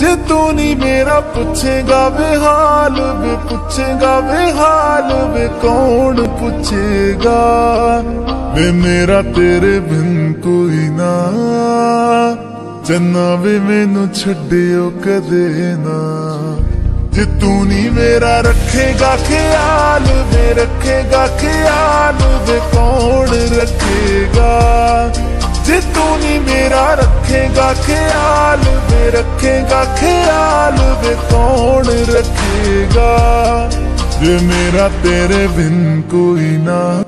जे तू नहीं मेरा पूछेगा बेहाल वे, पूछेगा बेहाल वे कौन पूछेगा वे, मेरा तेरे बिन कोई ना, चन्ना वे मैनू छड्डियो कदे ना। जे तू नहीं मेरा रखेगा ख्याल वे, रखेगा ख्याल वे कौन रखेगा, जे तू नहीं मेरा रखेगा ख्याल वे, रखेगा ख्याल वे कौन रखेगा, जे मेरा तेरे बिन कोई ना।